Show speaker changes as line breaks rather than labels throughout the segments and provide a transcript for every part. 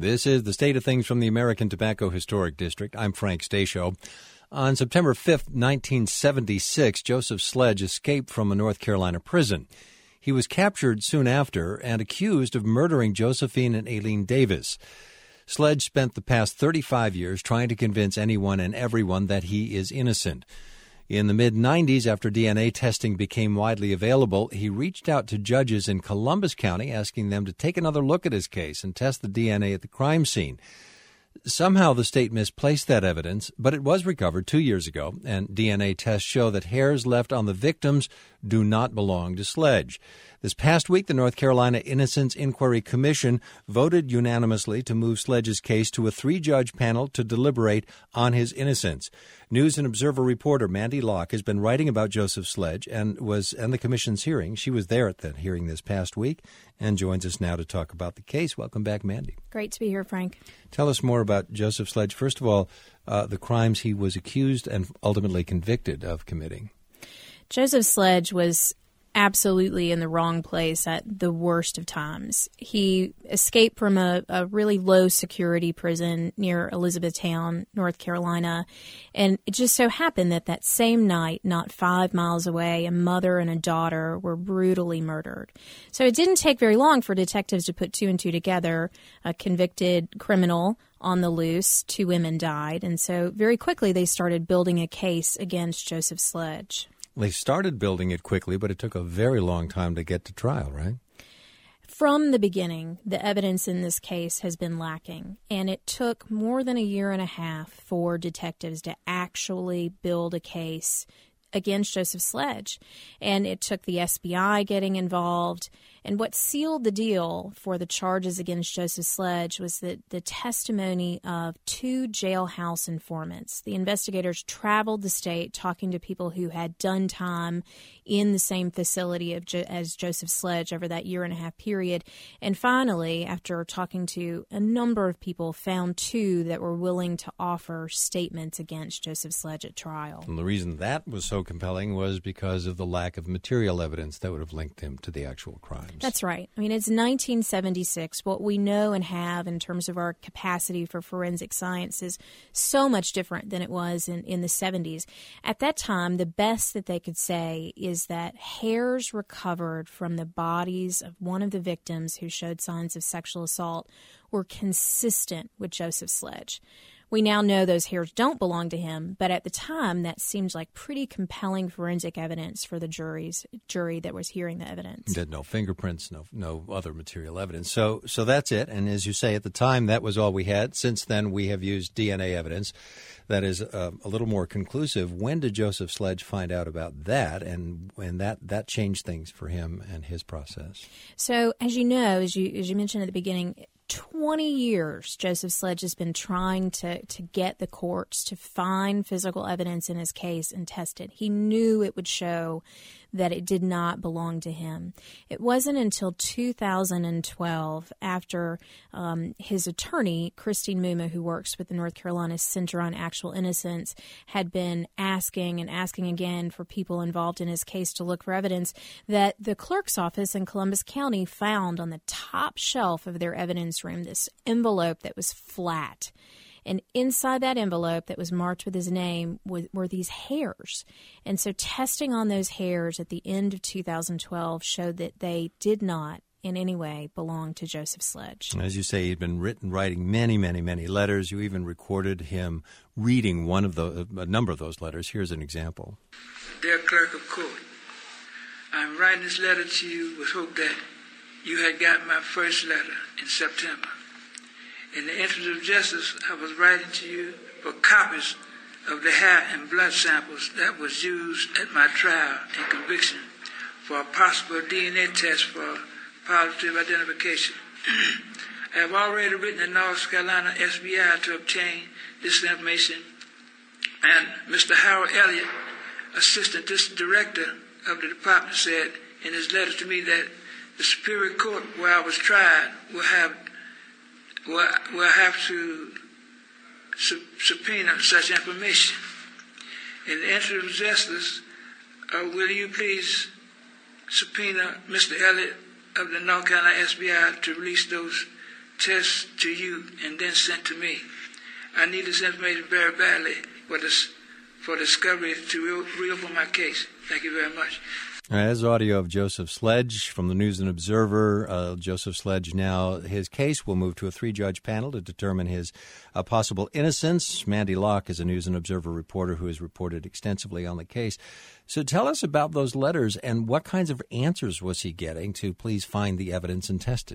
This is the State of Things from the American Tobacco Historic District. I'm Frank Stasio. On September 5th, 1976, Joseph Sledge escaped from a North Carolina prison. He was captured soon after and accused of murdering Josephine and Aileen Davis. Sledge spent the past 35 years trying to convince anyone and everyone that he is innocent. In the mid-90s, after DNA testing became widely available, he reached out to judges in Columbus County, asking them to take another look at his case and test the DNA at the crime scene. Somehow the state misplaced that evidence, but it was recovered 2 years ago, and DNA tests show that hairs left on the victims do not belong to Sledge. This past week, the North Carolina Innocence Inquiry Commission voted unanimously to move Sledge's case to a 3-judge panel to deliberate on his innocence. News and Observer reporter Mandy Locke has been writing about Joseph Sledge and was at the commission's hearing. She was there at the hearing this past week and joins us now to talk about the case. Welcome back, Mandy.
Great to be here, Frank.
Tell us more about Joseph Sledge. First of all, the crimes he was accused and ultimately convicted of committing.
Joseph Sledge was absolutely in the wrong place at the worst of times. He escaped from a really low-security prison near Elizabethtown, North Carolina, and it just so happened that that same night, not 5 miles away, a mother and a daughter were brutally murdered. So it didn't take very long for detectives to put 2 and 2 together. A convicted criminal on the loose, 2 women died, and so very quickly they started building a case against Joseph Sledge.
They started building it quickly, but it took a very long time to get to trial, right?
From the beginning, the evidence in this case has been lacking, and it took more than a year and a half for detectives to actually build a case against Joseph Sledge. And it took the SBI getting involved. And what sealed the deal for the charges against Joseph Sledge was the testimony of 2 jailhouse informants. The investigators traveled the state talking to people who had done time in the same facility as Joseph Sledge over that year and a half period. And finally, after talking to a number of people, found 2 that were willing to offer statements against Joseph Sledge at trial.
And the reason that was so compelling was because of the lack of material evidence that would have linked him to the actual crime.
That's right. I mean, it's 1976. What we know and have in terms of our capacity for forensic science is so much different than it was in the 70s. At that time, the best that they could say is that hairs recovered from the bodies of one of the victims who showed signs of sexual assault were consistent with Joseph Sledge. We now know those hairs don't belong to him, but at the time, that seemed like pretty compelling forensic evidence for the jury that was hearing the evidence.
Did no fingerprints, no other material evidence. So that's it. And as you say, at the time, that was all we had. Since then, we have used DNA evidence that is a little more conclusive. When did Joseph Sledge find out about that, and that changed things for him and his process?
So, as you know, as you mentioned at the beginning, 20 years Joseph Sledge has been trying to get the courts to find physical evidence in his case and test it. He knew it would show that it did not belong to him. It wasn't until 2012, after his attorney, Christine Muma, who works with the North Carolina Center on Actual Innocence, had been asking and asking again for people involved in his case to look for evidence, that the clerk's office in Columbus County found on the top shelf of their evidence room this envelope that was flat. And inside that envelope that was marked with his name were these hairs. And so testing on those hairs at the end of 2012 showed that they did not in any way belong to Joseph Sledge.
As you say, he'd been writing many, many, many letters. You even recorded him reading a number of those letters. Here's an example.
Dear Clerk of Court, I'm writing this letter to you with hope that you had got my first letter in September. In the interest of justice, I was writing to you for copies of the hair and blood samples that was used at my trial and conviction for a possible DNA test for positive identification. I have already written the North Carolina SBI to obtain this information, and Mr. Harold Elliott, Assistant District Director of the department, said in his letter to me that the Superior Court where I was tried will have to subpoena such information. In the interest of justice, will you please subpoena Mr. Elliott of the North Carolina SBI to release those test to you and then sent to me. I need this information very badly for discovery to reopen my case. Thank you very much.
As audio of Joseph Sledge from the News and Observer. Joseph Sledge now, his case will move to a 3-judge panel to determine his possible innocence. Mandy Locke is a News and Observer reporter who has reported extensively on the case. So tell us about those letters and what kinds of answers was he getting to please find the evidence and test it?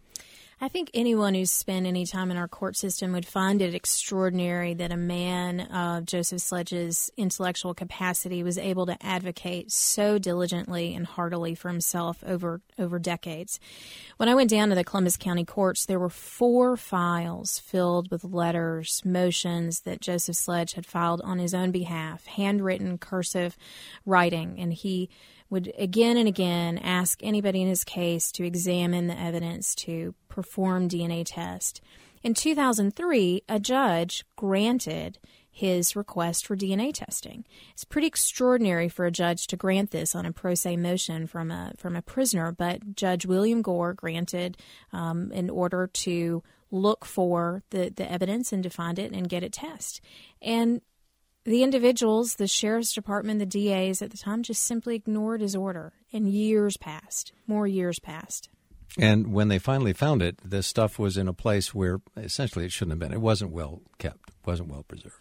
I think anyone who's spent any time in our court system would find it extraordinary that a man of Joseph Sledge's intellectual capacity was able to advocate so diligently and heartily for himself over decades. When I went down to the Columbus County courts, there were 4 files filled with letters, motions that Joseph Sledge had filed on his own behalf, handwritten, cursive writing, and he would again and again ask anybody in his case to examine the evidence, to perform DNA tests. In 2003, a judge granted his request for DNA testing. It's pretty extraordinary for a judge to grant this on a pro se motion from a prisoner, but Judge William Gore granted in order to look for the evidence and to find it and get it tested. And the individuals, the sheriff's department, the DAs at the time, just simply ignored his order, and years passed, more years passed.
And when they finally found it, this stuff was in a place where essentially it shouldn't have been. It wasn't well kept, wasn't well preserved.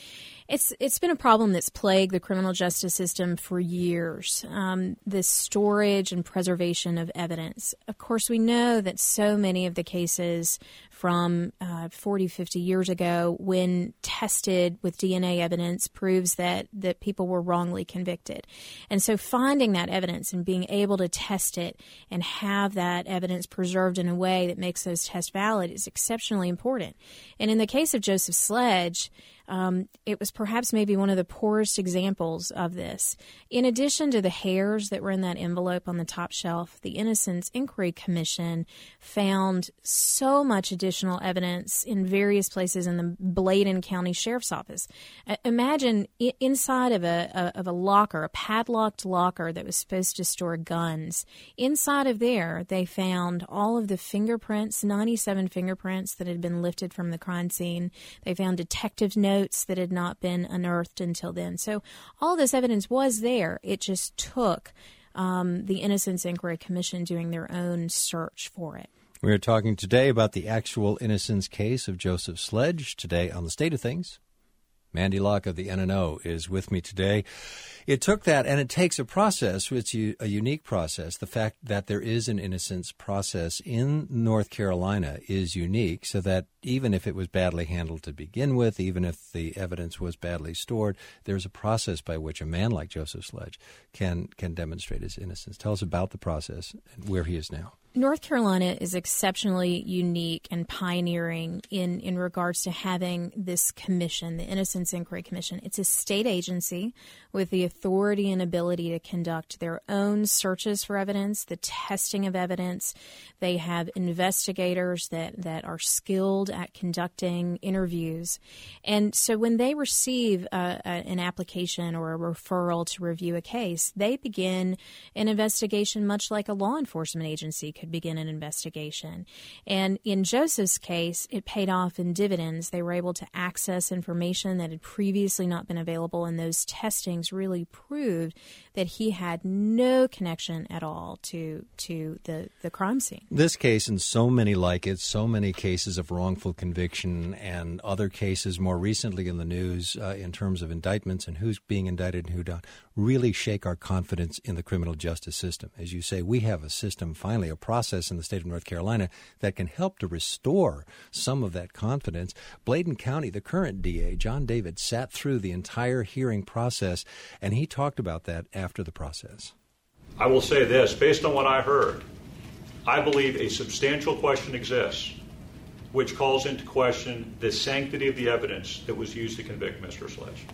It's been a problem that's plagued the criminal justice system for years, the storage and preservation of evidence. Of course, we know that so many of the cases from 40, 50 years ago, when tested with DNA evidence, proves that people were wrongly convicted. And so finding that evidence and being able to test it and have that evidence preserved in a way that makes those tests valid is exceptionally important. And in the case of Joseph Sledge, it was perhaps maybe one of the poorest examples of this. In addition to the hairs that were in that envelope on the top shelf, the Innocence Inquiry Commission found so much additional evidence in various places in the Bladen County Sheriff's Office. Imagine inside of a locker, a padlocked locker that was supposed to store guns. Inside of there, they found all of the fingerprints, 97 fingerprints that had been lifted from the crime scene. They found detective notes that had not been unearthed until then. So all this evidence was there. It just took the Innocence Inquiry Commission doing their own search for it.
We're talking today about the actual innocence case of Joseph Sledge. Today on The State of Things, Mandy Locke of the NNO is with me today. It took that, and it takes a process. It's a unique process. The fact that there is an innocence process in North Carolina is unique, so that even if it was badly handled to begin with, even if the evidence was badly stored, there's a process by which a man like Joseph Sledge can demonstrate his innocence. Tell us about the process and where he is now.
North Carolina is exceptionally unique and pioneering in regards to having this commission, the Innocence Inquiry Commission. It's a state agency with the authority and ability to conduct their own searches for evidence, the testing of evidence. They have investigators that are skilled at conducting interviews. And so when they receive an application or a referral to review a case, they begin an investigation much like a law enforcement agency could begin an investigation. And in Joseph's case, it paid off in dividends. They were able to access information that had previously not been available, and those testings really proved that he had no connection at all to the crime scene.
This case and so many like it, so many cases of wrongful conviction and other cases more recently in the news in terms of indictments and who's being indicted and who not, really shake our confidence in the criminal justice system. As you say, we have a system, finally, a process in the state of North Carolina that can help to restore some of that confidence. Bladen County, the current DA, John David, sat through the entire hearing process, and he talked about that after the process.
I will say this, based on what I heard, I believe a substantial question exists which calls into question the sanctity of the evidence that was used to convict Mr. Sledge.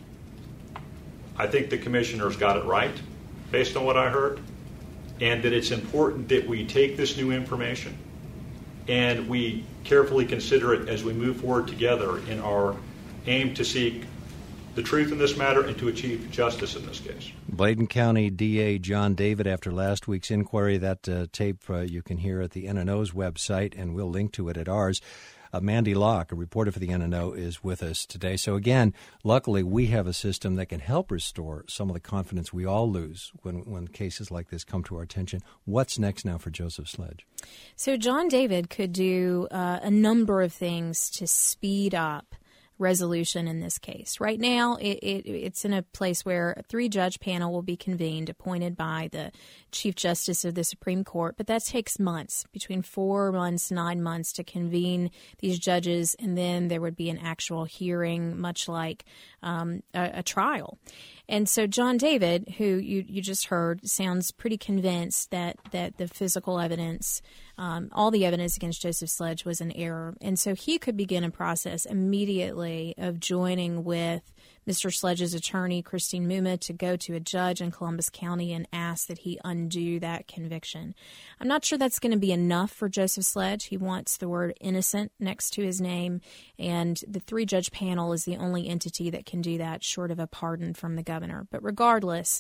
I think the commissioners got it right, based on what I heard, and that it's important that we take this new information and we carefully consider it as we move forward together in our aim to seek the truth in this matter and to achieve justice in this case.
Bladen County DA John David, after last week's inquiry, that tape you can hear at the NNO's website, and we'll link to it at ours. Mandy Locke, a reporter for the NNO, is with us today. So again, luckily we have a system that can help restore some of the confidence we all lose when cases like this come to our attention. What's next now for Joseph Sledge?
So John David could do a number of things to speed up resolution in this case. Right now, it's in a place where a 3-judge panel will be convened, appointed by the Chief Justice of the Supreme Court, but that takes months, between 4 months, 9 months to convene these judges, and then there would be an actual hearing, much like a trial. And so John David, who you just heard, sounds pretty convinced that the physical evidence, all the evidence against Joseph Sledge was an error. And so he could begin a process immediately of joining with Mr. Sledge's attorney, Christine Muma, to go to a judge in Columbus County and ask that he undo that conviction. I'm not sure that's going to be enough for Joseph Sledge. He wants the word innocent next to his name, and the 3-judge panel is the only entity that can do that, short of a pardon from the governor. But regardless,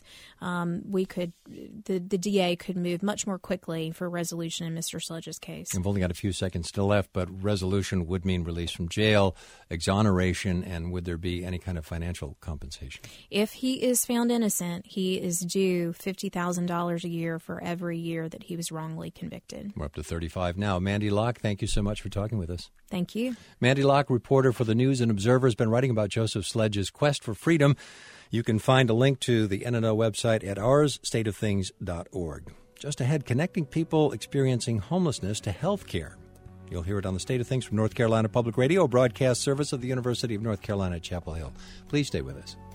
the DA could move much more quickly for resolution in Mr. Sledge's case.
I've only got a few seconds still left, but resolution would mean release from jail, exoneration, and would there be any kind of financial compensation?
If he is found innocent, he is due $50,000 a year for every year that he was wrongly convicted.
We're up to 35 now. Mandy Locke, thank you so much for talking with us.
Thank you.
Mandy Locke, reporter for the News and Observer, has been writing about Joseph Sledge's quest for freedom. You can find a link to the NNO website at ourstateofthings.org. Just ahead, connecting people experiencing homelessness to health care. You'll hear it on the State of Things from North Carolina Public Radio, a broadcast service of the University of North Carolina at Chapel Hill. Please stay with us.